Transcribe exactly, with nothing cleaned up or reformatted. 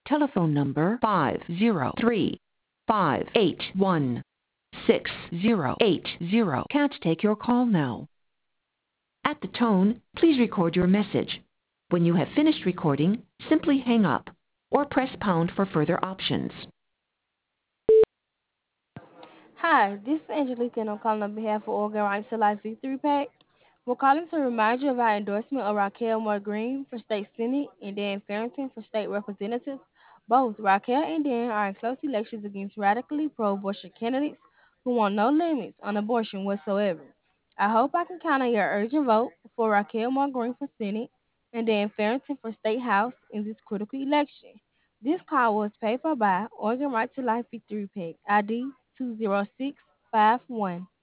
telephone number five zero three five eight one six zero eight zero can't take your call now. At the tone, please record your message. When you have finished recording, simply hang up or press pound for further options. Hi, this is Angelica, and I'm calling on behalf of Organ Rights to Life Victory Pack. We're calling to remind you of our endorsement of Raquel Moore Green for State Senate and Dan Farrington for State Representative. Both Raquel and Dan are in close elections against radically pro-abortion candidates who want no limits on abortion whatsoever. I hope I can count on your urgent vote for Raquel Moore Green for Senate and Dan Farrington for State House in this critical election. This call was paid for by Organ Right to Life Victory Pack, I D two zero six five one.